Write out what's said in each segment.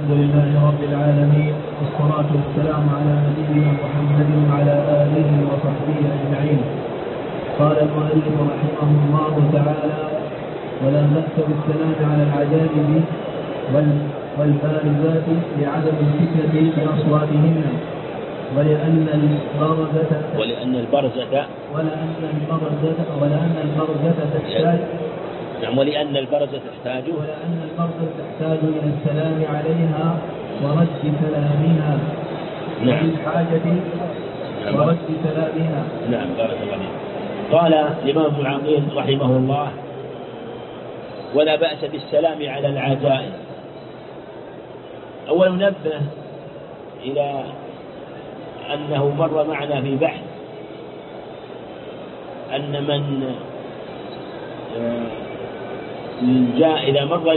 الحمد لله رب العالمين، والصلاة والسلام على نبينا محمد وعلى آله وصحبه أجمعين. قال المؤلف رحمه الله تعالى: ولا بأس بالسلام على العجائب والبارزات لعدم الفتنة بأصواتهن، ولأن البرزة تحتاج إلى السلام عليها ورد سلامها. نعم. الحاجة ورد سلامها. نعم. بارك الله فيك. قال الإمام ابن عقيل رحمه الله: ولا بأس بالسلام على العجائز. أولا نبه إلى أنه مر معنا في بحث أن من إذا مر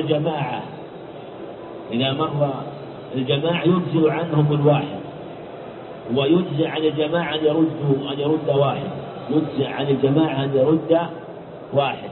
الجماعة يجزئ عنهم الواحد، ويجزئ عن الجماعة أن يرد واحد، يجزئ عن الجماعة أن يرد واحد.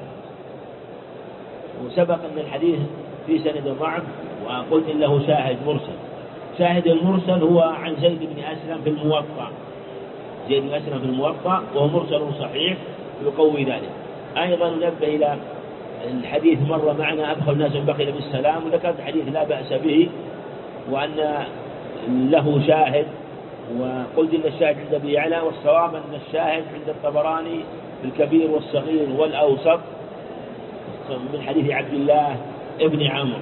وسبق أن الحديث في سند ضعف، وقلت له شاهد مرسل. شاهد المرسل هو عن زيد بن أسلم في الموطأ، زيد بن أسلم في الموطأ، وهو مرسل صحيح يقوي ذلك. أيضا نبه إلى الحديث مر معنا: أبخل الناس من بخل بالسلام، وذكرت حديث لا بأس به، وأن له شاهد، وقلت إن الشاهد عند أبي يعلى، والصواب أن الشاهد عند الطبراني في الكبير والصغير والأوسط من حديث عبد الله ابن عمرو.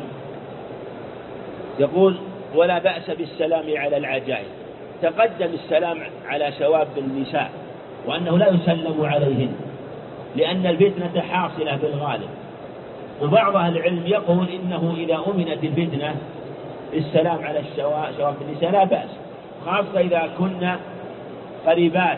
يقول: ولا بأس بالسلام على العجائز. تقدم السلام على شواب النساء، وأنه لا يسلم عليهن لأن الفتنة حاصلة بالغالب. وبعض أهل العلم يقول إنه إذا أمنت الفتنة السلام على شواب النساء لا بأس، خاصة إذا كنا قريبات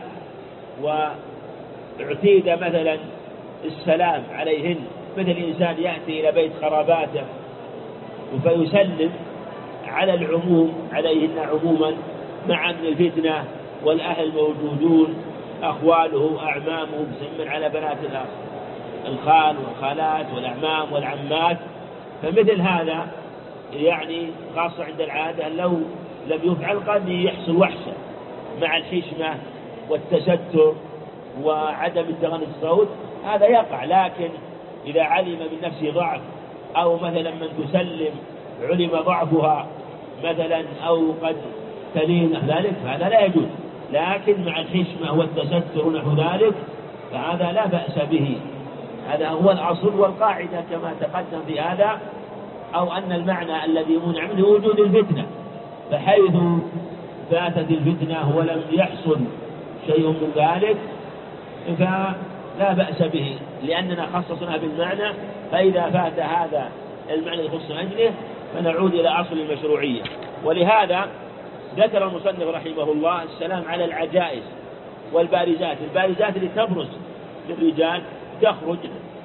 واعتيد مثلا السلام عليهن، مثل إنسان يأتي إلى بيت قراباته فيسلم على العموم عليهن عموما مع من الفتنة، والأهل موجودون، أخواله أعمامه، مسمن على بنات الخال والخالات والأعمام والعمات. فمثل هذا يعني خاصة عند العادة لو لم يفعل قد يحصل وحشة مع الحشمة والتستر وعدم التغني الصوت، هذا يقع. لكن إذا علم من نفسه ضعف، أو مثلا من تسلم علم ضعفها مثلا، أو قد تلين ذلك، فهذا لا يجوز. لكن مع الحشمة والتستر نحو ذلك فهذا لا بأس به. هذا هو الأصل والقاعدة كما تقدم في هذا، أو أن المعنى الذي منع منه وجود الفتنة، فحيث فاتت الفتنة ولم يحصل شيء من ذلك فلا بأس به، لأننا خصصنا بالمعنى. فإذا فات هذا المعنى يخص أجله فنعود إلى أصل المشروعية. ولهذا ذكر المصنف رحمه الله السلام على العجائز والبارزات. البارزات اللي تبرز للرجال، تخرج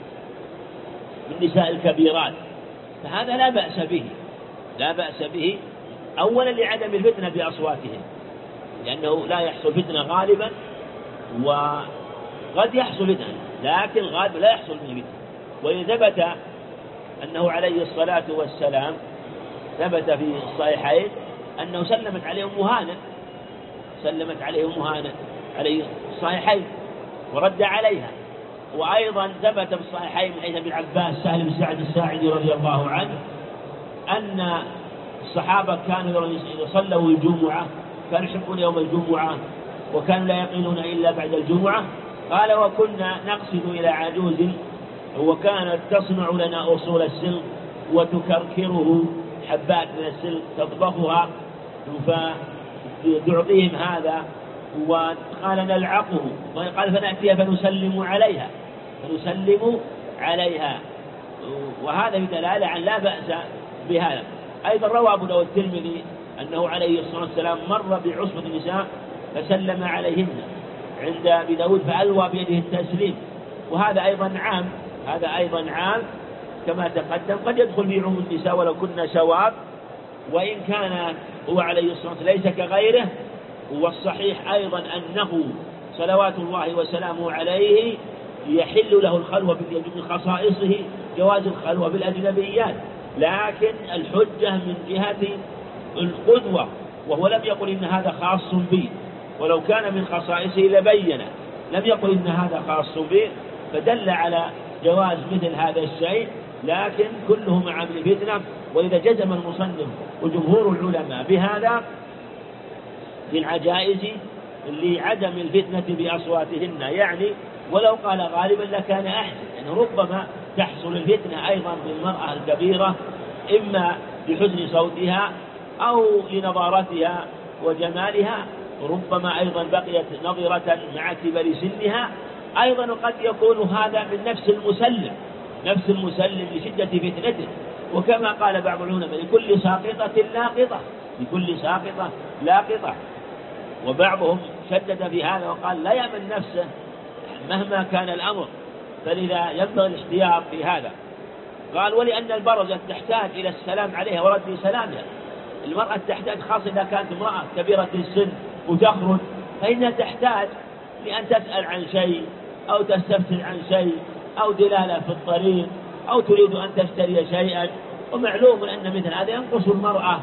من نساء الكبيرات، فهذا لا بأس به أولا لعدم الفتنة بأصواتهم، لأنه لا يحصل فتنة غالبا، وقد يحصل فتنة لكن غالبا لا يحصل من فتنة. وإن ثبت أنه عليه الصلاة والسلام ثبت في الصحيحين أنه سلمت عليه أم هانة عليه الصحيحين ورد عليها. وأيضا ثبت في الصحيحين من حديث ابن عباس سهل بن سعد الساعدي رضي الله عنه أن الصحابة كانوا إذا صلوا الجمعة كانوا يحبون يوم الجمعة، وكانوا لا يقيلون إلا بعد الجمعة. قال: وكنا نقصد إلى عجوز وكانت تصنع لنا أصول السلق وتكركره حبات من السلق تطبخها، فتعطيهم هذا، وقال: نلعقه، وقال: فنأتيها فنسلم عليها. وهذا بدلالة عن لا بأس بهذا. أيضا روى أبو داود الترمذي أنه عليه الصلاة والسلام مر بعصبة النساء فسلم عليهن عند أبي داود فألوى بيده التسليم. وهذا أيضا عام كما تقدم، قد يدخل في عموم النساء ولو كنا شواب، وإن كان هو عليه الصلاة والسلام ليس كغيره. والصحيح أيضا أنه صلوات الله وسلامه عليه يحل له الخلوة من خصائصه جواز الخلوة بالأجنبيات، لكن الحجة من جهة القدوة، وهو لم يقل إن هذا خاص بي، ولو كان من خصائصه لبين، لم يقل إن هذا خاص بي، فدل على جواز مثل هذا الشيء، لكن كله مع ابن الفتنة. وإذا جزم المصنف وجمهور العلماء بهذا في العجائز لعدم الفتنة بأصواتهن، يعني ولو قال غالبا لكان أحسن، يعني ربما تحصل الفتنة أيضا بالمرأة الكبيرة، إما لحسن صوتها أو لنضارتها وجمالها، ربما أيضا بقيت نظرة مع كبر سنها، أيضا قد يكون هذا من نفس المسلم لشدة فتنته. وكما قال بعض العلماء لكل ساقطة لاقطة، وبعضهم شدد في هذا وقال لا يأمن نفسه مهما كان الأمر، فلذا ينبغي الاحتياط في هذا. قال ولأن البرزة تحتاج إلى السلام عليها ورد سلامها. المرأة تحتاج، خاصة إذا كانت امرأة كبيرة السن وتخرج، فإنها تحتاج لأن تسأل عن شيء أو تستفسر عن شيء أو دلالة في الطريق أو تريد أن تشتري شيئا، ومعلوم أن مثل هذا ينقص المرأة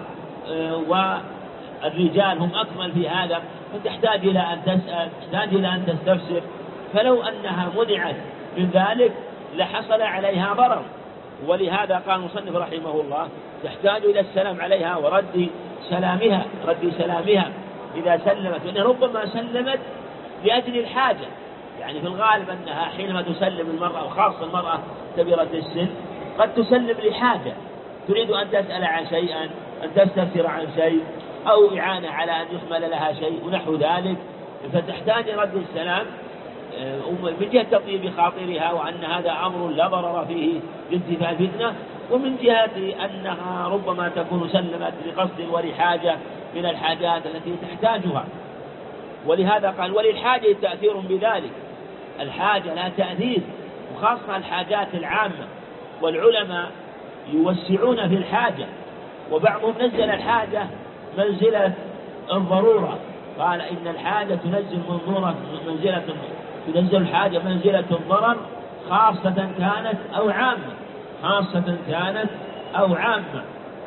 والرجال هم أكمل في هذا، فتحتاج إلى أن تسأل، تحتاج إلى أن تستفسر، فلو أنها منعت من ذلك لحصل عليها ضرر. ولهذا قال المصنف رحمه الله تحتاج إلى السلام عليها ورد سلامها إذا سلمت، لأن ربما سلمت لأجل الحاجة، يعني في الغالب أنها حينما تسلم المرأة وخاصة المرأة كبيرة السن قد تسلم لحاجة، تريد أن تسأل عن شيء، أن تستفسر عن شيء، أو إعانة على أن يحمل لها شيء ونحو ذلك، فتحتاج رد السلام من جهة تطيب خاطرها وأن هذا أمر لا ضرر فيه لانتفاء الفتنة، ومن جهة أنها ربما تكون سلمت لقصد ولحاجة من الحاجات التي تحتاجها. ولهذا قال وللحاجة تأثير بذلك، الحاجة لها تأثير، وخاصة الحاجات العامة، والعلماء يوسعون في الحاجة، وبعضهم نزل الحاجة منزلة الضرورة، قال إن الحاجة تنزل الحاجة منزلة الضرر خاصة كانت أو عامة،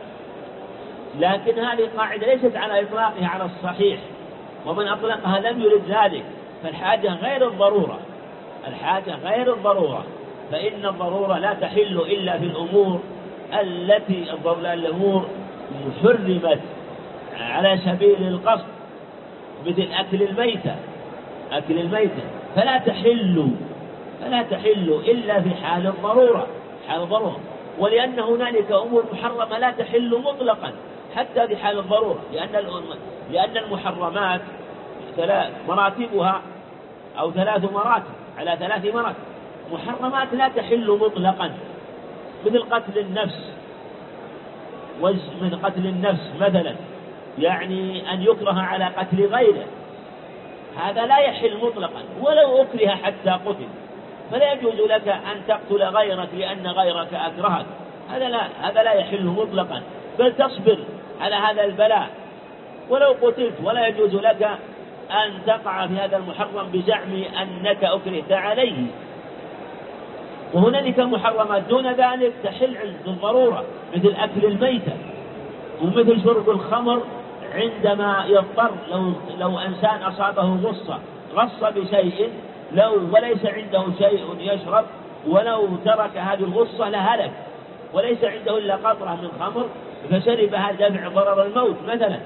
لكن هذه القاعدة ليست على إطلاقها على الصحيح، ومن أطلقها لم يرد ذلك، فالحاجة غير الضرورة، فإن الضرورة لا تحل إلا في الأمور التي الأمور حرمت على سبيل القصد، مثل أكل الميتة فلا تحل إلا في حال الضرورة، ولأن هنالك أمور محرمة لا تحل مطلقا حتى في حال الضرورة، لأن المحرمات مراتبها أو 3 مراتب على 3 مراتب، محرمات لا تحل مطلقا، مثل قتل النفس مثلا، يعني أن يكره على قتل غيره، هذا لا يحل مطلقا ولو أكره حتى قتل، فلا يجوز لك أن تقتل غيرك لأن غيرك أكرهك، هذا لا يحل مطلقا، بل تصبر على هذا البلاء ولو قتلت، ولا يجوز لك أن تقع في هذا المحرم بزعم أنك أكرهت عليه. وهنالك محرمات دون ذلك تحل عند الضرورة، مثل أكل الميتة، ومثل شرب الخمر عندما يضطر، لو إنسان أصابه غص بشيء وليس عنده شيء يشرب، ولو ترك هذه الغصة لهلك، وليس عنده إلا قطرة من خمر فشربها دفع ضرر الموت مثلا،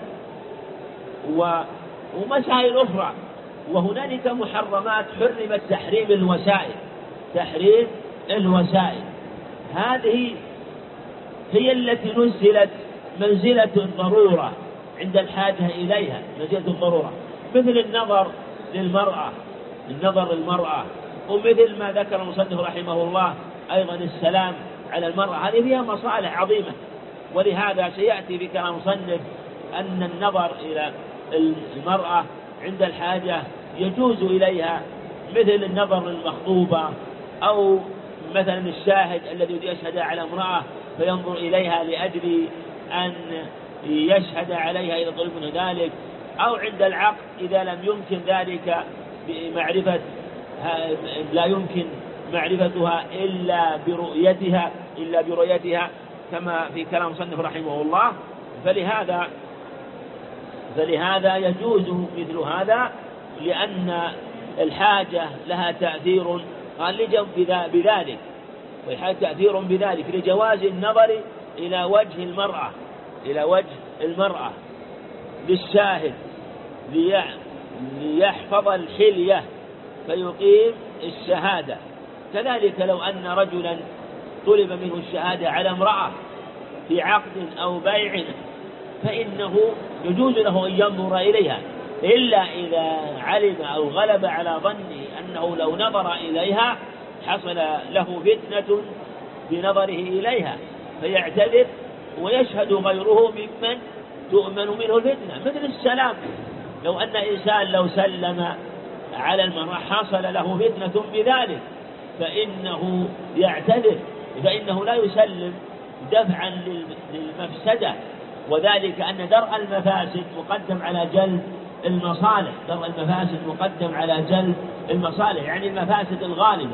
ومسائل أخرى. وهنالك محرمات حرمت تحريم الوسائل، هذه هي التي نزلت منزلة الضرورة عند الحاجة إليها، منزلة الضرورة، مثل النظر للمرأة، ومثل ما ذكر المصنف رحمه الله أيضا السلام على المرأة، هذه فيها مصالح عظيمة. ولهذا سيأتي في كلام المصنف أن النظر إلى المرأة عند الحاجة يجوز إليها، مثل النظر للمخطوبة، أو مثلا الشاهد الذي يشهد على امرأة فينظر إليها لأجل أن يشهد عليها إذا طلب منه ذلك، أو عند العقد إذا لم يمكن ذلك لا يمكن معرفتها إلا برؤيتها كما في كلام مصنف رحمه الله. فلهذا فلهذا يجوز مثل هذا، لأن الحاجة لها تأثير خالجا بذلك، والحاجة تأثير بذلك لجواز النظر إلى وجه المرأة للشاهد ليحفظ الحلية فيقيم الشهادة. كذلك لو أن رجلا طلب منه الشهادة على امرأة في عقد أو بيع فإنه يجوز له أن ينظر إليها، إلا إذا علم أو غلب على ظنه أنه لو نظر إليها حصل له فتنة بنظره إليها فيعتذر ويشهد غيره ممن تؤمن منه الفتنة. مثل السلام، لو أن إنسان لو سلم على المرأة حصل له فتنة بذلك فإنه يعتذر، فإنه لا يسلم دفعا للمفسدة، وذلك أن درء المفاسد مقدم على جلب المصالح. درء المفاسد مقدم على جلب المصالح، يعني المفاسد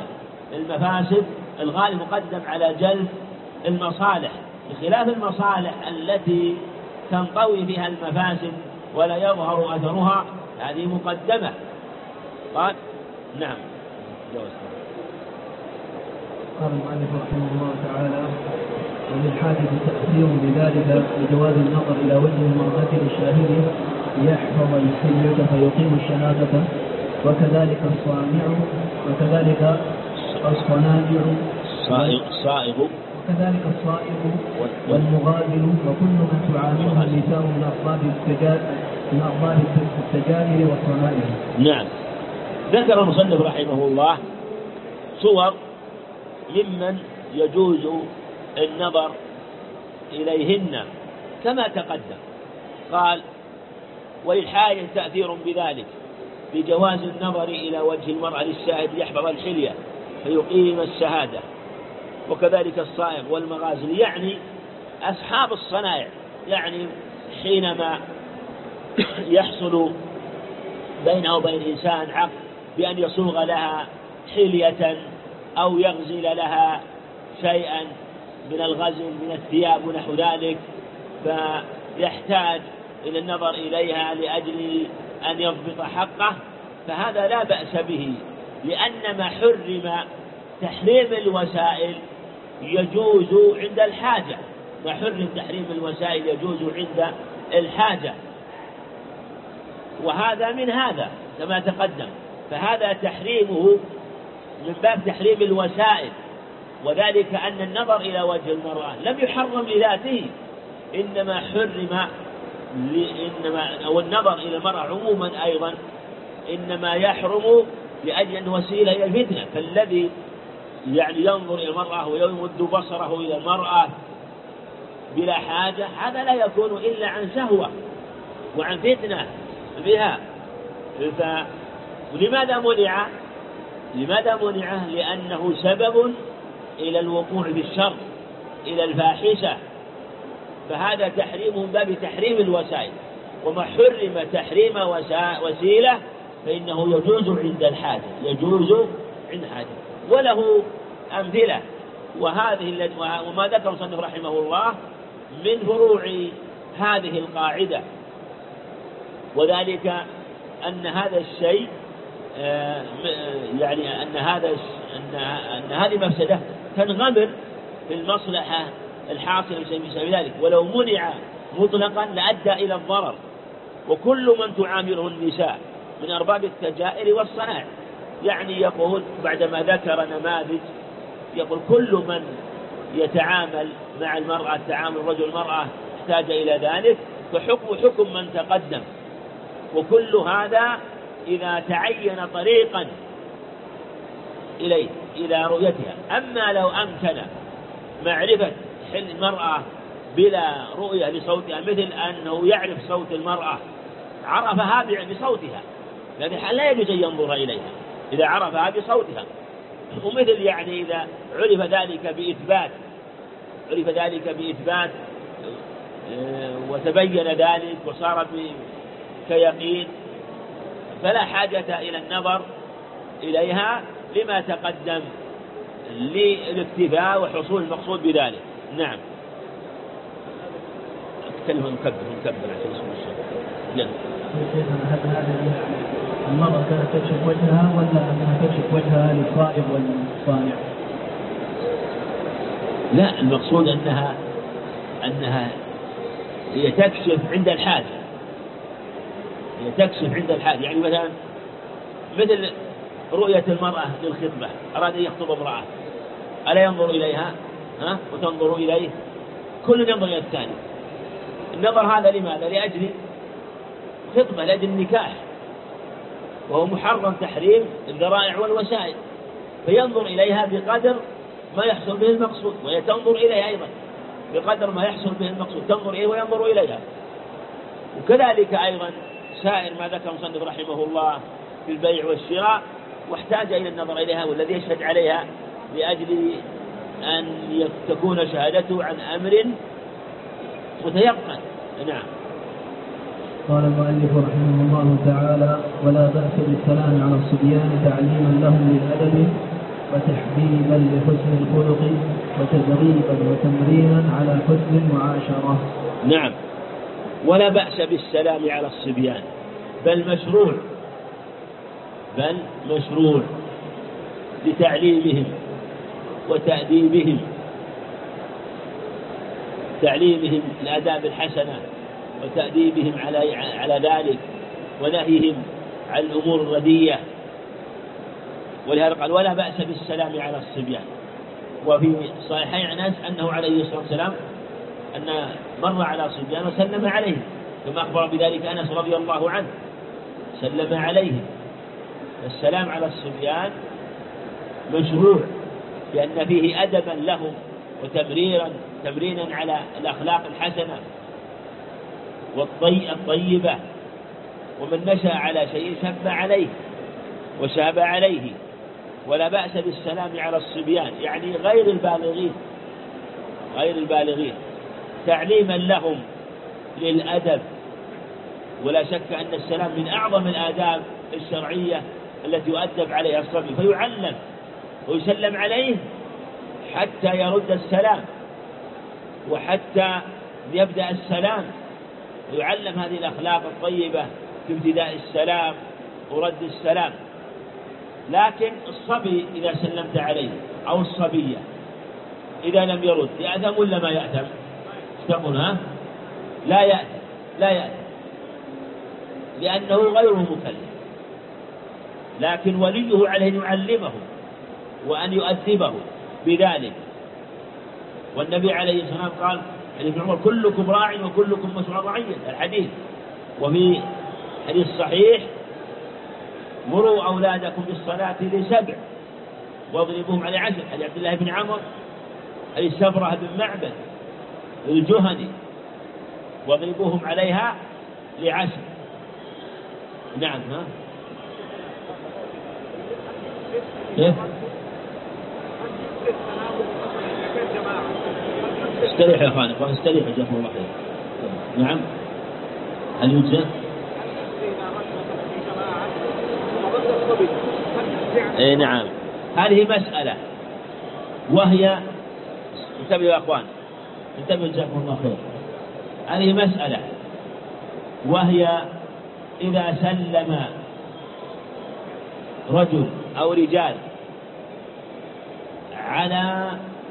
الغالبة مقدم على جلب المصالح، بخلاف المصالح التي تنطوي فيها المفاسد ولا يظهر أثرها، هذه مقدمة. قال نعم. قال المؤلف رحمه الله تعالى: وللحاجة تأثير بذلك لجواز النظر إلى وجه المرأة للشاهد ليحفظ الحلية فيقيم الشهادة، وكذلك الصانع وكذلك الصنائع وكذلك الصائغ والمغادر وكل من تعامله النساء من أرباب التجارب والصنائع. نعم. ذكر المصنف رحمه الله صور ممن يجوز النظر إليهن كما تقدم. قال: وللحاجة تأثير بذلك بجواز النظر إلى وجه المرأة للشاهد ليحفظ الحلية فيقيم الشهادة، وكذلك الصائغ والمغازل، يعني أصحاب الصنائع، يعني حينما يحصل بينه وبين إنسان عقد بأن يصوغ لها حلية أو يغزل لها شيئا من الغزل من الثياب ونحو ذلك، فيحتاج إلى النظر إليها لأجل أن يضبط حقه، فهذا لا بأس به، لأن ما حرم تحريم الوسائل يجوز عند الحاجة. ما حرم تحريم الوسائل يجوز عند الحاجة، وهذا من هذا كما تقدم، فهذا تحريمه من باب تحريم الوسائل، وذلك أن النظر إلى وجه المرأة لم يحرم لذاته، إنما حرم أو النظر إلى المرأة عموما أيضا إنما يحرم لأجل أن وسيلة إلى الفتنة. فالذي يعني ينظر إلى المرأة ويمد بصره إلى المرأة بلا حاجة هذا لا يكون إلا عن شهوة وعن فتنة بها. ولماذا منع؟ لأنه سبب إلى الوقوع في الشر، إلى الفاحشة، فهذا تحريم من باب تحريم الوسائل. وما حرم تحريم وسيلة فإنه يجوز عند الحاجة، وله أمثلة، وما ذكر المصنف رحمه الله من فروع هذه القاعدة، وذلك أن هذا الشيء يعني أن هذه مفسدة تنغمر في المصلحة الحاصلة بسبب ذلك، ولو منع مطلقا لأدى إلى الضرر. وكل من تعامله النساء من أرباب التجائر والصنائع، يعني يقول بعدما ذكر نماذج يقول كل من يتعامل مع المرأة تعامل رجل المرأة احتاج إلى ذلك فحكم من تقدم، وكل هذا إذا تعين طريقا إلى رؤيتها. أما لو أمكن معرفة حل المرأة بلا رؤية لصوتها، مثل أنه يعرف صوت المرأة عرفها بصوتها، لأن لا يجوز أن ينظر إليها إذا عرفها بصوتها. ومثل يعني إذا عرف ذلك بإثبات وتبين ذلك وصار كيقين، فلا حاجة إلى النظر إليها لما تقدم للاكتفاء وحصول المقصود بذلك. نعم. كلمة مكبر عشان اسم الشيء. نعم. هل هذا المرأة كانت تكشف وجهها ولا أنها تكشف وجهها للصائغ والصانع؟ لا، المقصود أنها هي تكشف عند الحاجة، هي تكشف عند الحاجة. يعني مثل رؤية المرأة للخطبة، أراد أن يخطب امرأة ألا ينظر إليها وتنظر إليه، كل ينظر إلى الثاني. النظر هذا لماذا؟ لأجل خطبة، لأجل النكاح، وهو محرم تحريم الذرائع والوسائل، فينظر إليها بقدر ما يحصل به المقصود، وهي تنظر إليه أيضا بقدر ما يحصل به المقصود، تنظر إليه وينظر إليها. وكذلك أيضا سائر ما ذكر المصنف رحمه الله في البيع والشراء، واحتاج إلى النظر إليها والذي يشهد عليها لأجل أن تكون شهادته عن أمر متيقن. نعم. قال المؤلف رحمه الله تعالى: ولا بأس بالسلام على الصبيان تعليما لهم للأدب وتحبيبا لحسن الخلق وتدريبا وتمرينا على حسن المعاشرة. نعم، ولا بأس بالسلام على الصبيان، بل مشروع لتعليمهم وتأديبهم، تعليمهم الآداب الحسنة وتأديبهم على ذلك، ونهيهم عن الأمور الردية. ولهذا قال: ولا بأس بالسلام على الصبيان. وفي صحيحين عن أنس أنه عليه الصلاة والسلام أن مر على صبيان وسلم عليهم، كما أخبر بذلك أنس رضي الله عنه، سلم عليهم. السلام على الصبيان مشروع، لأن فيه أدبا لهم وتمرينا على الأخلاق الحسنة الطيبة. ومن نشأ على شيء شب عليه وشاب عليه. ولا بأس بالسلام على الصبيان، يعني غير البالغين تعليما لهم للأدب. ولا شك أن السلام من أعظم الآداب الشرعية التي يؤدب عليها الصبي، فيعلم ويسلم عليه حتى يرد السلام وحتى يبدأ السلام، ويعلم هذه الأخلاق الطيبة في ابتداء السلام ورد السلام. لكن الصبي إذا سلمت عليه أو الصبية إذا لم يرد يأثم ولا ما يأثم؟ تقول لا يأثم لأنه غير مكلف، لكن وليه عليه أن يعلمه وأن يؤدبه بذلك. والنبي عليه الصلاة والسلام قال حديث عمر: كلكم راع وكلكم مسؤول عن رعيته، الحديث. وفي حديث صحيح: مروا أولادكم بالصلاة ل7 واضربوهم على 10. حديث عبد الله بن عمر، حديث سبرة بن معبد الجهني: واضربوهم عليها ل10. نعم. كيف؟ استريح يا اخواني، استريح جزاكم الله خير. نعم. هل يجزى؟ اي نعم. هذه مسألة، وهي انتبهوا يا اخوان، انتبهوا جزاكم الله خير. هذه مسألة، وهي إذا سلم رجل أو رجال على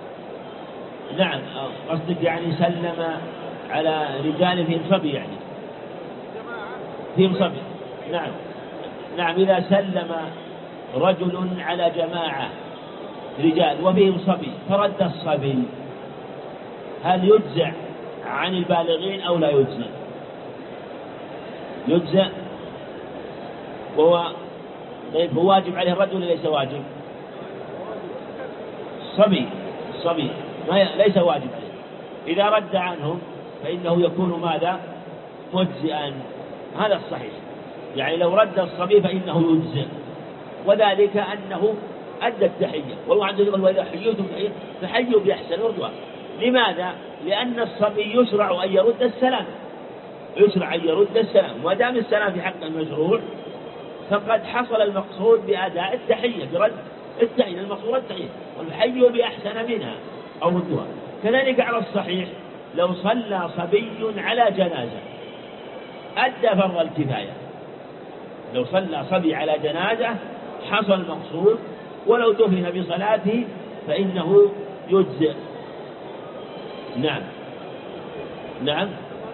قصدك يعني سلم على رجال فيهم صبي، يعني فيهم صبي. نعم. إذا سلم رجل على جماعة رجال وفيهم صبي فرد الصبي، هل يجزع عن البالغين أو لا يجزع؟ يجزع. وهو هو واجب عليه الرجل ليس واجب؟ الصبي ليس واجب عليه. إذا رد عنهم فإنه يكون ماذا؟ مجزئا. هذا الصحيح، يعني لو رد الصبي فإنه يجزئ، وذلك أنه أدى التحية. والله عز وجل: وإذا حييتم فحيوا بأحسن ردوها. لماذا؟ لأن الصبي يشرع أن يرد السلام، ودام السلام في حق المشروع فقد حصل المقصود بأداء التحية، برد التحية. المقصود التحية، والحي بأحسن منها أو ردها. كذلك على الصحيح لو صلى صبي على جنازة أدى فرض الكفاية. لو صلى صبي على جنازة حصل المقصود، ولو دفن بصلاته فإنه يجزئ. نعم نعم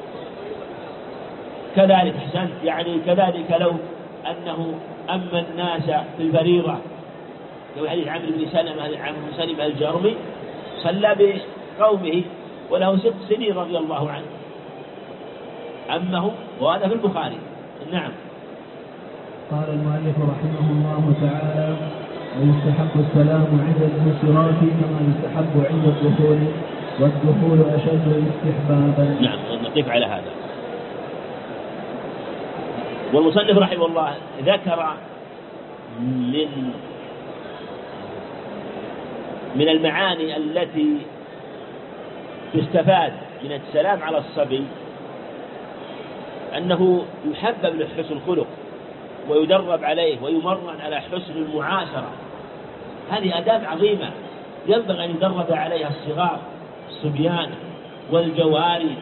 كذلك أحسنت، يعني كذلك لو أنه أما الناس في الفريضة، لو حديث عمرو بن سلمة الجرمي صلى بقومه وله 6 سنين رضي الله عنه أمهم، وهذا في البخاري. نعم. قال المؤلف رحمه الله تعالى: ويستحب السلام عند الانصراف كما يستحب عند الدخول، والدخول أشد استحبابا. نعم، نقف على هذا. والمصنف رحمه الله ذكر من المعاني التي تستفاد من السلام على الصبي أنه يحبب له حسن الخلق، ويدرب عليه ويمرن على حسن المعاشرة. هذه آداب عظيمة ينبغي أن يدرب عليها الصغار، الصبيان والجواري.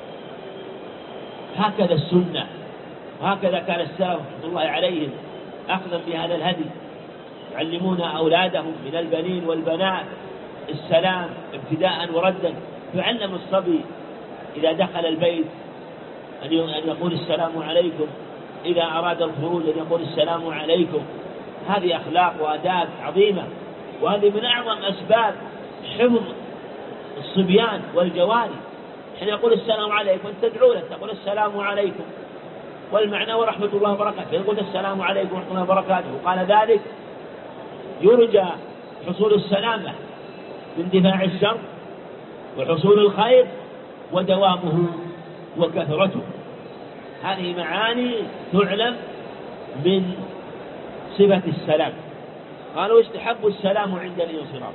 هكذا السنة، وهكذا كان السلف رحمة الله عليهم أخذا بهذا الهدي، يعلمون أولادهم من البنين والبنات السلام ابتداء وردا. يعلم الصبي إذا دخل البيت أن يقول السلام عليكم، إذا أراد الخروج أن يقول السلام عليكم. هذه أخلاق وآداب عظيمة، وهذه من أعظم أسباب حفظ الصبيان والجواري. حين يقول السلام عليكم تدعو له تقول السلام عليكم، والمعنى ورحمة الله وبركاته، يقول السلام عليكم ورحمة الله وبركاته. وقال ذلك يرجى حصول السلامة باندفاع الشر، وحصول الخير، ودوامه وكثرته. هذه معاني تعلم من صفة السلام. قالوا يستحب السلام عند الانصراف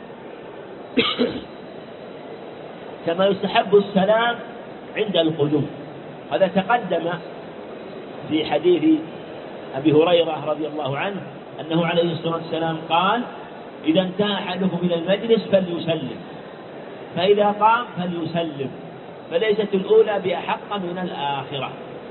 كما يستحب السلام عند القدوم. هذا تقدم في حديث أبي هريرة رضي الله عنه أنه عليه الصلاة والسلام قال: إذا انتهى أحدكم إلى المجلس فليسلم، فإذا قام فليسلم، فليست الأولى بأحق من الآخرة.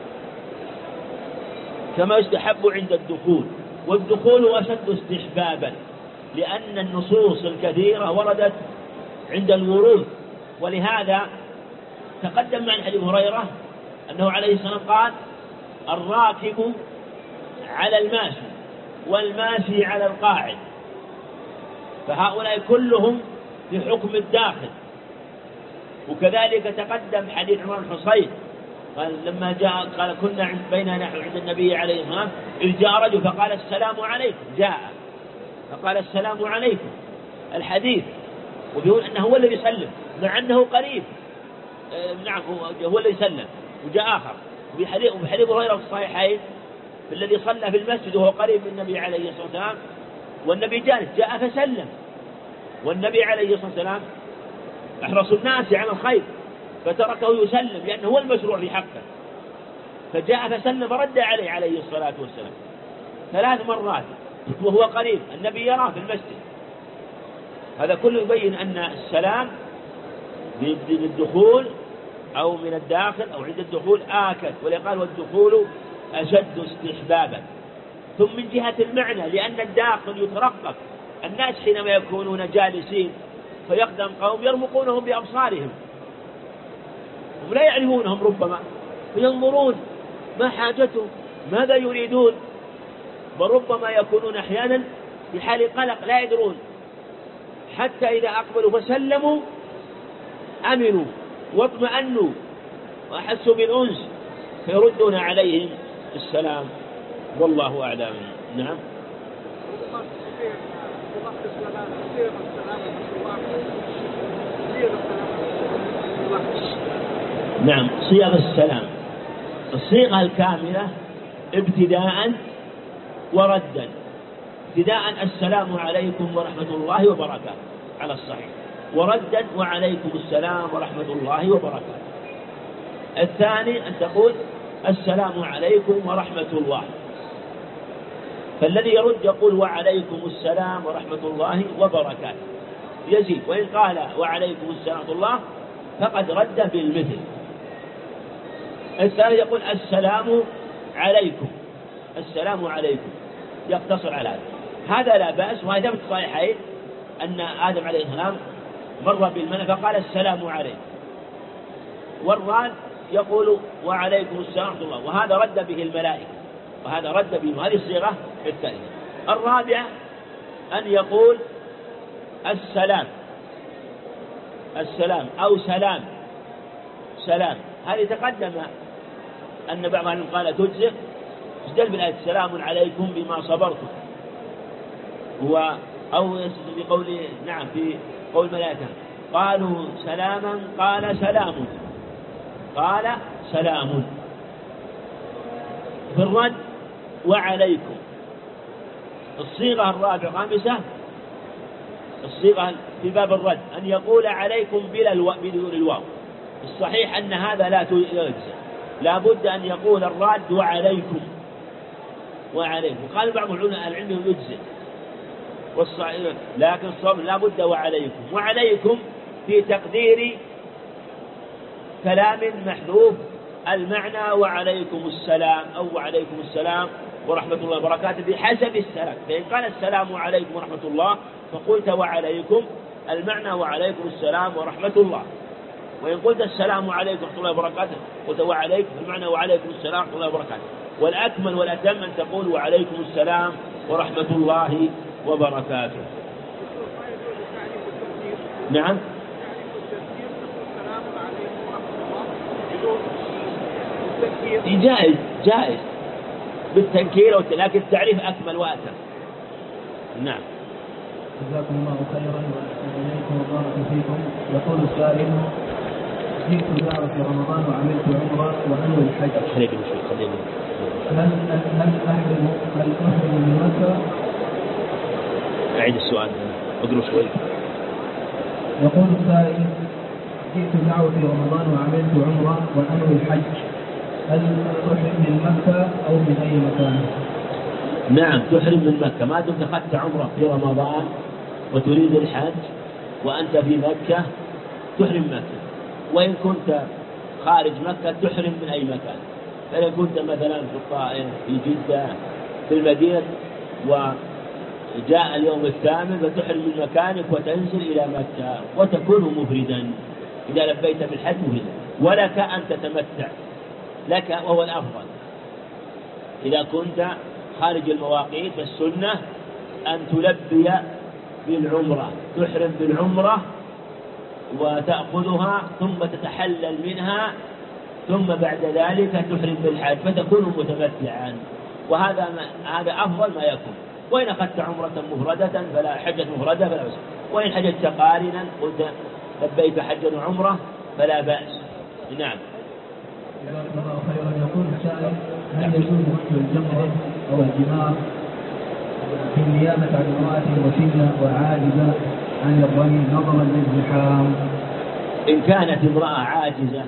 كما يستحب عند الدخول، والدخول أشد استحبابا، لأن النصوص الكثيرة وردت عند الورود. ولهذا تقدم عن حديث هريرة أنه عليه الصلاة والسلام قال: الراكب على الماشي، والماشي على القاعد. فهؤلاء كلهم في حكم الداخل. وكذلك تقدم حديث عمران بن حصين قال لما جاء قال كنا بين نحن عند النبي عليه الصلاة والسلام إذ جاء رجل فقال السلام عليكم، جاء فقال السلام عليكم الحديث، وبيقول أنه هو الذي يسلم مع أنه قريب. نعم هو الذي يسلم. وجاء آخر وفي حديث هريرة في الصحيحين الذي صلى في المسجد وهو قريب من النبي عليه الصلاة والسلام والنبي جالس، جاء فسلم، والنبي عليه الصلاة والسلام أحرص الناس على الخير فتركه يسلم لأنه هو المشروع في حقه، فجاء فسلم فرد عليه الصلاة والسلام 3 مرات وهو قريب، النبي يراه في المسجد. هذا كله يبين أن السلام بالدخول أو من الداخل أو عند الدخول آكد، ولقال والدخول أشد استحبابا. ثم من جهة المعنى لأن الداخل يترقب، الناس حينما يكونون جالسين فيقدم قوم يرمقونهم بأبصارهم ولا يعرفونهم ربما، فينظرون ما حاجتهم ماذا يريدون، وربما يكونون أحيانا في حال قلق لا يدرون، حتى إذا أقبلوا فسلموا أمنوا واطمأنوا وأحسوا بالأنس فيردون عليهم السلام، والله أعلم. نعم. نعم صيغ السلام، الصيغة الكاملة ابتداء وردا. ابتداء السلام عليكم ورحمة الله وبركاته على الصحيح، وردا وعليكم السلام ورحمة الله وبركاته. الثاني أن تقول السلام عليكم ورحمة الله، فالذي يرد يقول وعليكم السلام ورحمة الله وبركاته يزيد، وإن قال وعليكم السلام ورحمة الله فقد رد بالمثل. الثالث يقول السلام عليكم، السلام عليكم، يقتصر على هذا لا بأس. وهذا في الصحيحين أن آدم عليه السلام مر بالملك فقال السلام عليكم، والراد يقول وعليكم السلام ورحمة الله، وهذا رد به الملائكة، وهذا رد به، هذه الصيغة الثانية. الرابعة أن يقول السلام، السلام أو سلام، سلام. هذه تقدم أن بعض العلماء قال تجزئ، استدل بالآية السلام عليكم بما صبرتم، هو أو بقول نعم في قول الملائكة قالوا سلاما قال سلام، قال سلام. في الرد وعليكم. الصيغة الرابعة خامسة، الصيغة في باب الرد أن يقول عليكم بدون الواو. الصحيح أن هذا لا يجزئ، لا بد أن يقول الراد وعليكم، وعليكم. قال بعض العلم يجزئ، لكن الصواب لا بد وعليكم. وعليكم في تقدير كلام محذوف المعنى وعليكم السلام أو وعليكم السلام ورحمة الله وبركاته بحسب السلام. فإن قال السلام عليكم ورحمة الله فقلت وعليكم، المعنى وعليكم السلام ورحمة الله. وإن قلت السلام عليكم ورحمة الله وبركاته قلت وعليكم، المعنى وعليكم السلام ورحمة الله وبركاته. والأكمل والأتم أن تقول وعليكم السلام ورحمة الله وبركاته. نعم جائز، جائز بالتنكير، لكن التعريف أكمل وأتم. نعم. جزاكم الله خيرا وأحسن إليكم وبارك فيكم. يقول السائل: جئت زار في رمضان وعملت عمرة وأنوي الحج، هل أحرم من مكة؟ أعيد السؤال، أقرأ شوي. يقول السائل: جئت زار في رمضان وعملت عمرة وأنوي الحج، هل تحرم من مكة أو من أي مكان؟ نعم تحرم من مكة، ما دمت أخذت عمرة في رمضان وتريد الحج وأنت في مكة تحرم مكة. وإن كنت خارج مكة تحرم من أي مكان. فإن كنت مثلا في الطائف، في جدة، في المدينة، وجاء اليوم الثامن فتحرم من مكانك وتنزل إلى مكة وتكون مفردا إذا لبيت بالحج مفردا. ولك أن تتمتع لك، وهو الأفضل. إذا كنت خارج المواقيت فالسنة أن تلبي بالعمرة، تحرم بالعمرة وتأخذها ثم تتحلل منها، ثم بعد ذلك تحرم بالحج فتكون متمتعا، وهذا أفضل ما يكون. وإن أخذت عمرة مفردة فلا حجة مفردة فلا بأس، وإن حجت قارنا قلت لبيك حجا وعمرة فلا بأس. نعم. جزاكم الله خيرا. يقول السائل: هل يجوز وقت الجمرة أو الجمار في النيابة عن امرأة وسنة وعاجزة عن الرمي نظرا للزحام؟ إن كانت امرأة عاجزة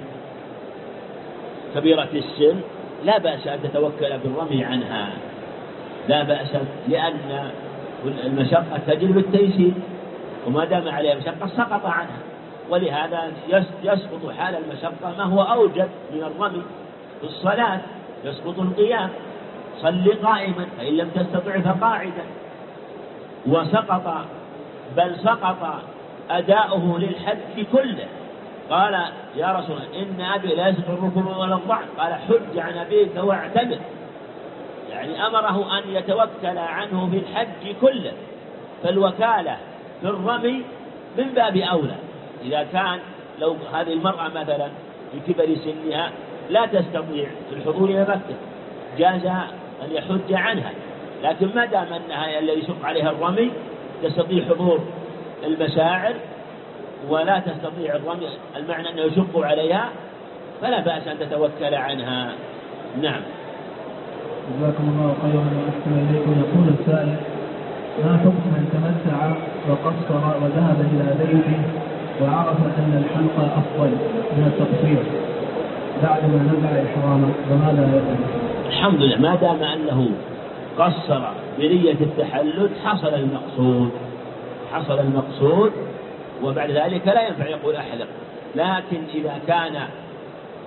كبيرة السن لا بأس أن تتوكل بالرمي عنها، لا بأس، لأن المشقة تجلب التيسير، وما دام عليها مشقة سقط عنها. ولهذا يسقط حال المشقة ما هو أوجب من الرمي. في الصلاة يسقط القيام، صل قائما فإن لم تستطع فقاعدا. وسقط، بل سقط أداؤه للحج كله. قال يا رسول الله إن أبي لا يسقط الركوع ولا الضعف، قال حج عن أبيك واعتمر، يعني أمره أن يتوكل عنه في الحج كله. فالوكالة في الرمي من باب أولى. إذا كان لو هذه المرأة مثلا في كبر سنها لا تستطيع الحضور إلى مكة جاز أن يحج عنها، لكن ما دام أنها الذي يشق عليها الرمي تستطيع حضور المشاعر ولا تستطيع الرمي، المعنى أنه يشق عليها، فلا بأس أن تتوكل عنها. نعم. جزاكم الله خيرا وأحسن إليكم. يقول السائل: ما حكم من تمتع وقصر وذهب إلى بيته وعرف أن الحلق أفضل من التقصير بعدما نزع إحرامه، وماذا يفعل؟ الحمد لله، ما دام أنه قصر بنية التحلل حصل المقصود، حصل المقصود، وبعد ذلك لا ينفع يقول أحلق. لكن إذا كان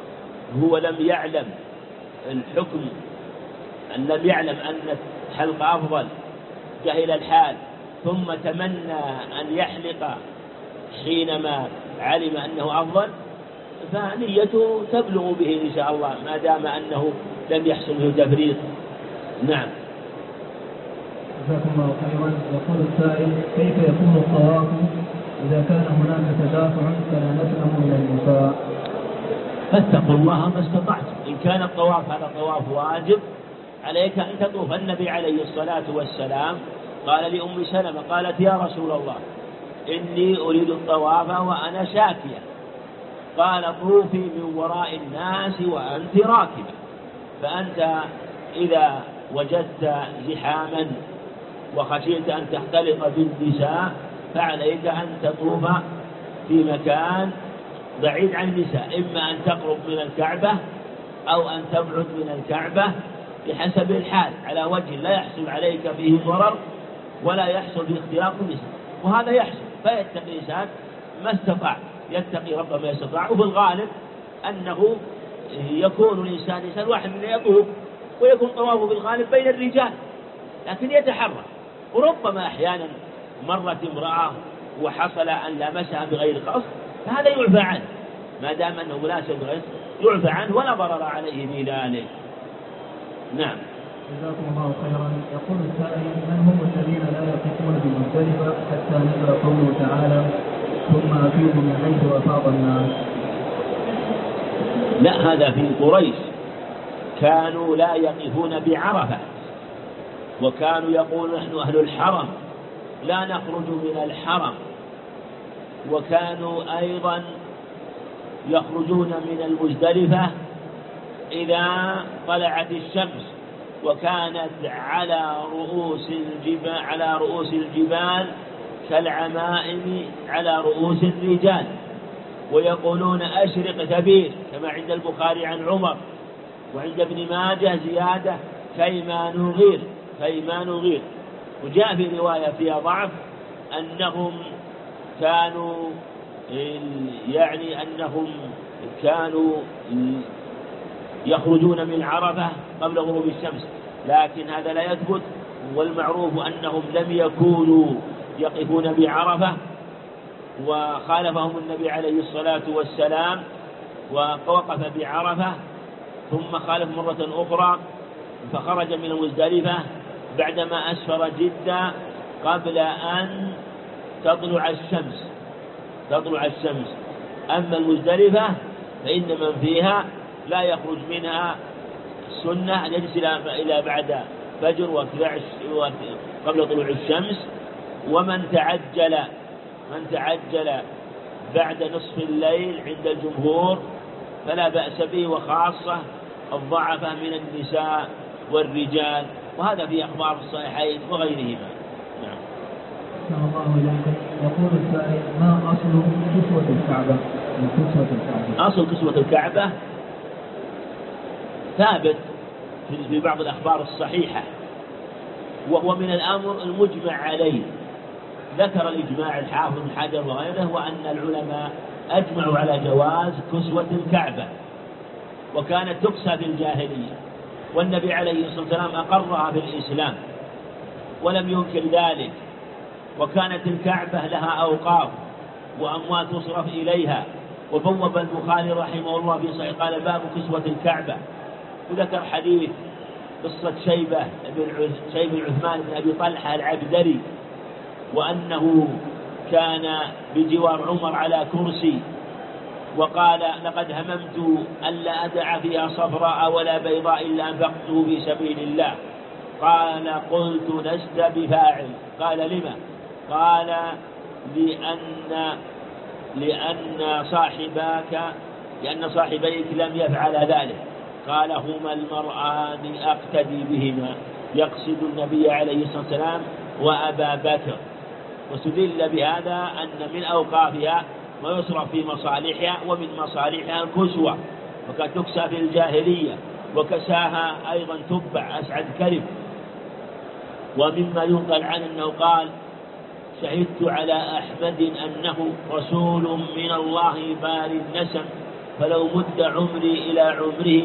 هو لم يعلم الحكم، أن لم يعلم أن الحلق أفضل، جهل الحال ثم تمنى أن يحلق حينما علم أنه أفضل، فنيته تبلغ به إن شاء الله ما دام أنه لم يحصل له تفريط. نعم. جزاكم الله خيرا. يقول السائل: كيف يكون الطواف إذا كان هناك تدافع فلا نسلم من النساء؟ فاتقوا الله ما استطعتم. إن كان الطواف هذا طواف واجب عليك أن تطوف. النبي عليه الصلاة والسلام قال لأم سلمة قالت: يا رسول الله إني أريد الطواف وأنا شاكية. قال: طوفي من وراء الناس وأنت راكبة. فأنت إذا وجدت زحاما وخشيت أن تختلط بالنساء فعليك أن تطوف في مكان بعيد عن النساء، إما أن تقرب من الكعبة أو أن تبعد من الكعبة بحسب الحال، على وجه لا يحصل عليك فيه ضرر ولا يحصل فيه اختلاط النساء. وهذا يحصل، فيتقي الإنسان ما استطاع، يتقي ربه ما يستطاع. وفي الغالب أنه يكون الإنسان واحد من يطوف ويكون طوافه بالغالب بين الرجال، لكن يتحرى. وربما أحيانا مرت امرأة وحصل أن لامسها بغير قصد، فهذا يعفى عنه ما دام أنه لامس بغير قصد، يعفى عنه ولا ضرر عليه بذلك. نعم. جزاكم الله خيرا. يقول السائل: من هم الذين لا يقفون بمزدلفة حتى نزل قوله تعالى: ثم أفيضوا من حيث أفاض الناس؟ لا، هذا في قريش كانوا لا يقفون بعرفة، وكانوا يقولون: نحن أهل الحرم لا نخرج من الحرم. وكانوا أيضا يخرجون من المزدلفة إذا طلعت الشمس، وكانت على رؤوس الجبال كالعمائم على رؤوس الرجال. ويقولون: أشرق تبير، كما عند البخاري عن عمر، وعند ابن ماجه زيادة: كيما نغير. وجاء في رواية فيها ضعف أنهم كانوا يخرجون من عرفة قبل غروب الشمس، لكن هذا لا يثبت. والمعروف أنهم لم يكونوا يقفون بعرفة، وخالفهم النبي عليه الصلاة والسلام ووقف بعرفة ثم خالف مرة أخرى، فخرج من المزدلفة بعدما أسفر جدا قبل أن تطلع الشمس. أما المزدلفة فإن من فيها لا يخرج منها، السنة أن يجلس إلى بعد فجر قبل طلوع الشمس. ومن تعجل بعد نصف الليل عند الجمهور فلا بأس به، وخاصة الضعفاء من النساء والرجال، وهذا في أخبار الصحيحين وغيرهما. نعم. الله إليكم. يقول السائل: ما أصل كسوة الكعبة؟ أصل كسوة الكعبة ثابت في بعض الأخبار الصحيحة، وهو من الأمر المجمع عليه. ذكر الإجماع الحافظ بن حجر وغيره، وأن العلماء أجمعوا على جواز كسوة الكعبة، وكانت تكسى في الجاهلية، والنبي عليه الصلاة والسلام أقرها في الإسلام ولم ينكر ذلك. وكانت الكعبة لها أوقاف وأموال تصرف إليها. وبوب البخاري رحمه الله في صحيح قال: باب كسوة الكعبة. وذكر حديث قصة شيبة بن عثمان بن أبي طلحة العبدري، وأنه كان بجوار عمر على كرسي، وقال: لقد هممت ألا أدع فيها صفراء ولا بيضاء إلا أنفقته في سبيل الله. قال: قلت: لست بفاعل. قال: لما؟ قال: لأن صاحبيك لم يفعل ذلك. قال: هما المرآن أقتدي بهما، يقصد النبي عليه الصلاة والسلام وأبا بكر. واستدل بهذا أن من أوقافها ما يصرف في مصالحها، ومن مصالحها الكسوة، وكانت تكسى في الجاهلية، وكساها أيضا تبع أسعد كرب. ومما ينقل عنه أنه قال: شهدت على أحمد أنه رسول من الله بار النسم، فلو مد عمري إلى عمره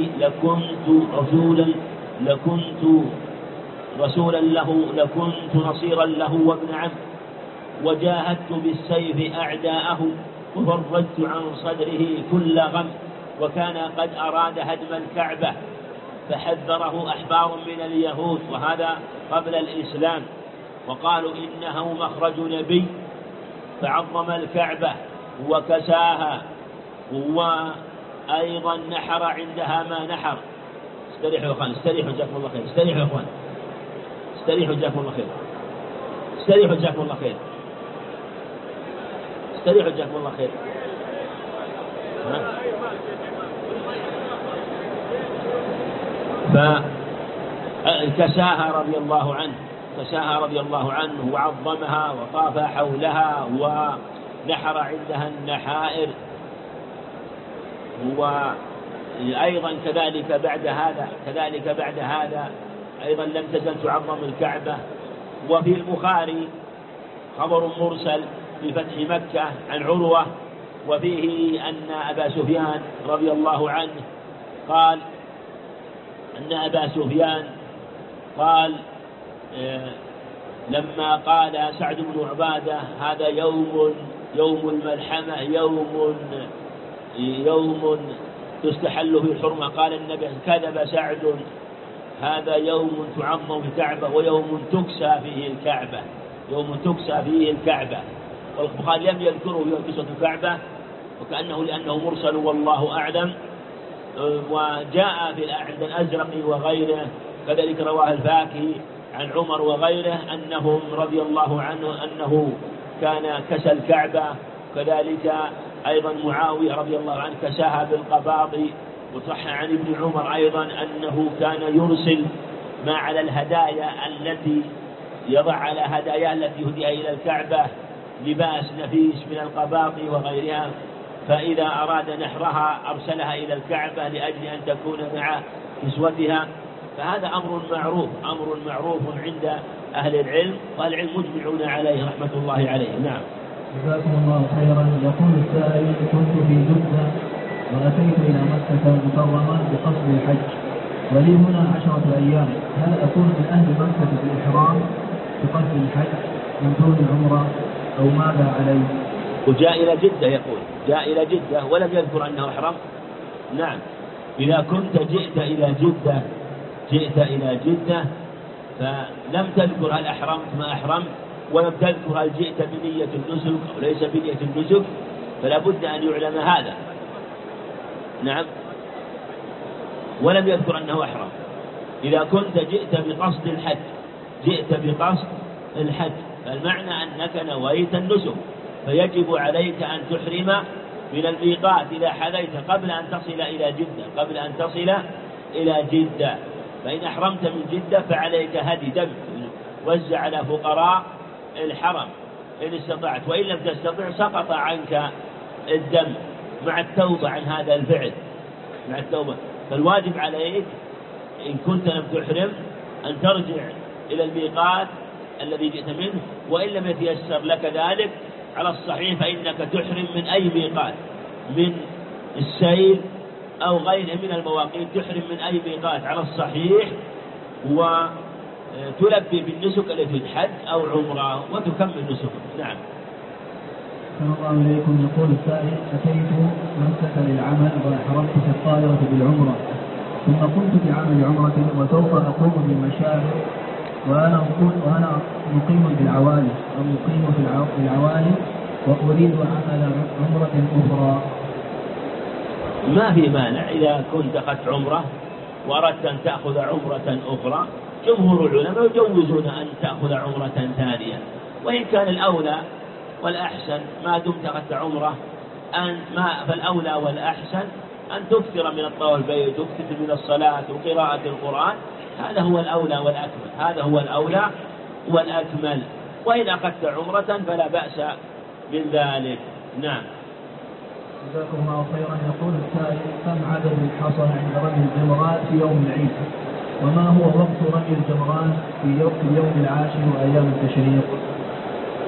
لكنت رسولا له، لكنت نصيرا له وابن عم، وجاهدت بالسيف أعداءه، وفرجت عن صدره كل غم، وكان قد أراد هدم الكعبة فحذره أحبار من اليهود، وهذا قبل الإسلام، وقالوا إنه مخرج نبي، فعظم الكعبة وكساها، وأيضا نحر عندها ما نحر. استريحوا يا أخوان، استريحوا جزاكم الله خير، استريحوا يا أخوان، استريحوا جزاكم الله خير، استريحوا جزاكم الله خير، استريحوا جزاكم الله خير. فكساها رضي الله عنه، كساها رضي الله عنه وعظمها وطاف حولها ونحر عندها النحائر. وأيضا كذلك بعد هذا أيضا لم تزل تعظم الكعبة. وفي البخاري خبر مرسل في فتح مكة عن عروة، وفيه أن أبا سفيان رضي الله عنه قال أن أبا سفيان قال لما قال سعد بن عبادة هذا يوم الملحمة، يوم تستحل فيه الحرمة، قال النبي كذب سعد، هذا يوم تعظم الكعبة ويوم تكسى فيه الكعبة. والبخاري لم يذكره في قصة الكعبة، وكأنه لأنه مرسل والله أعلم. وجاء في عند الأزرقي وغيره، كذلك رواه الفاكهي عن عمر وغيره أنهم رضي الله عنه أنه كان كسى الكعبة، كذلك أيضا معاوية رضي الله عنه كساها بالقباضي. وصح عن ابن عمر أيضا أنه كان يرسل ما على الهدايا التي يضع على هدايا التي هدي إلى الكعبة لباس نفيس من القباضي وغيرها، فإذا أراد نحرها أرسلها إلى الكعبة لأجل أن تكون مع كسوتها. فهذا أمر معروف عند أهل العلم، وأهل العلم مجمعون عليه رحمة الله عليه. نعم. جزاكم الله خيرا. يقول السائل: كنت في جدة وأتيت إلى مكة المكرمة بقصد الحج، ولي هنا 10 أيام، هل أكون من أهل مكة بالإحرام بقصد الحج من دون العمرة أو ماذا علي؟ وجاء إلى جدة، يقول جاء إلى جدة ولم يذكر أنه أحرم. نعم، إذا كنت جئت إلى جدة فلم تذكر هل أحرمت ما أحرمت، ولم تذكر هل جئت بنية النسك أو ليس بنية النسك، فلا بد أن يعلم هذا. نعم، ولم يذكر أنه أحرم. إذا كنت جئت بقصد الحج فالمعنى أنك نويت النسك، فيجب عليك أن تحرم من الميقات إذا حليت قبل أن تصل إلى جدة. فإن أحرمت من جدة فعليك هدي دم وزع على فقراء الحرم إن استطعت، وإن لم تستطع سقط عنك الدم مع التوبة عن هذا الفعل، مع التوبة. فالواجب عليك إن كنت لم تحرم أن ترجع إلى الميقات الذي جئت منه، وإن لم يتيسر لك ذلك على الصحيح فإنك تحرم من أي ميقات، من السيل أو غيره من المواقيت، تحرم من أي ميقات على الصحيح، وتلبي بالنسك التي حج أو عمرة وتكمل نسك. نعم. صلى الله عليكم. يقول السائل: أتيت مكة للعمل وأحرمت في الطائرة بالعمرة، ثم قمت بعمل عمرة وسوف أقوم بالمشاعر وأنا مقيم بالعوالي أو مقيم في العوالي وأريد عمل عمرة أخرى، ما في مانع إذا كنت أخذت عمرة وأردت أن تأخذ عمرة أخرى. جمهور العلماء يجوزون أن تأخذ عمرة ثانية، وإن كان الأولى والأحسن ما دمت أخذت عمرة فالأولى والأحسن أن تكثر من الطواف البيت وتكثر من الصلاة وقراءة القرآن، هذا هو الأولى والأكمل. وإن أخذت عمرة فلا بأس من ذلك. نعم. جزاكم الله خيرا. يقول السائل: كم عدد الحصى عند رمي الجمرات في يوم العيد؟ وما هو وقت رمي الجمرات في اليوم العاشر وأيام التشريق؟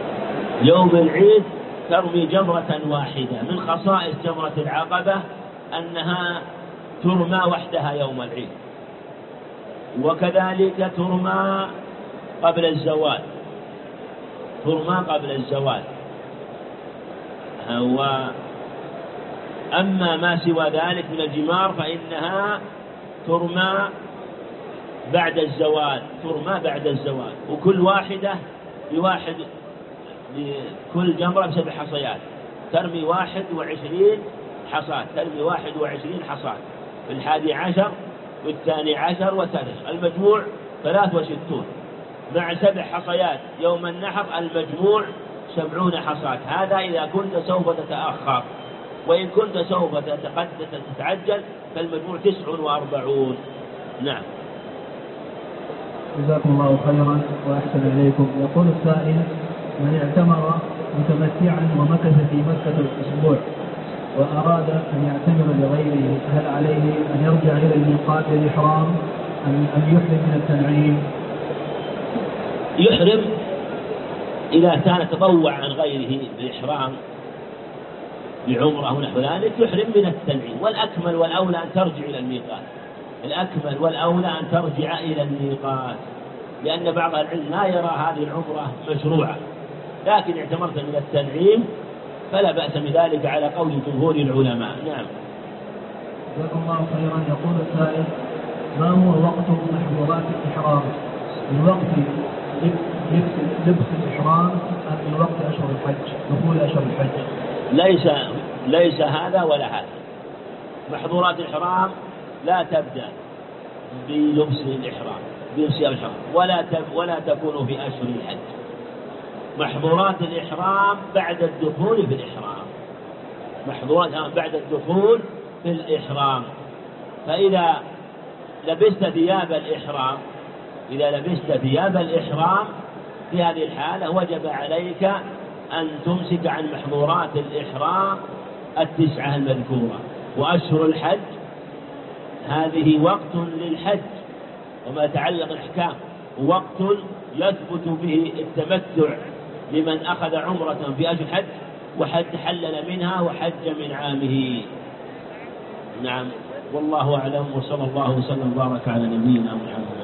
يوم العيد ترمي جمرة واحدة. من خصائص جمرة العقبة أنها ترمى وحدها يوم العيد، وكذلك ترمى قبل الزوال، أما ما سوى ذلك من الجمار فإنها ترمى بعد الزوال، وكل واحدة بواحد، لكل جمرة ب7 حصيات، ترمي 21 حصاة، في 11 وال12 و13، المجموع 63 مع 7 حصيات يوم النحر، المجموع 70 حصاة. هذا إذا كنت سوف تتأخر، وإن كنت سوف تتعجل فالمجموع 49. نعم. جزاكم الله خيرا وأحسن إليكم. يقول السائل: من اعتمر متمتعا ومكث في مكة الأسبوع وأراد أن يعتمر لغيره، هل عليه أن يرجع إلى الميقات للإحرام أم يحرم من التنعيم؟ يحرم إذا كان تطوع عن غيره بالإحرام بعمرة أو نحو ذلك، يحرم من التنعيم، والأكمل والأولى أن ترجع إلى الميقات، لأن بعض العلم لا يرى هذه العمرة مشروعة، لكن اعتمرت من التنعيم فلا بأس بذلك على قول جمهور العلماء. نعم. جزاكم الله خيرا. يقول السائل: ما هو وقت محظورات الإحرام؟ من وقت لبس الإحرام أم من وقت أشهر الحج، دخول أشهر الحج؟ ليس هذا ولا هذا. محظورات الإحرام لا تبدأ بلبس الإحرام ولا تكون في أشهر الحج. محظورات الإحرام بعد الدخول في الإحرام. فإذا لبست ثياب الإحرام في هذه الحالة وجب عليك أن تمسك عن محظورات الإحرام 9 المذكورة. وأشهر الحج هذه وقت للحج وما يتعلق الأحكام، وقت يثبت به التمتع لمن أخذ عمرة في أشهر الحج حلل منها وحج من عامه. نعم. والله أعلم، وصلى الله وسلم وبارك على نبينا محمد.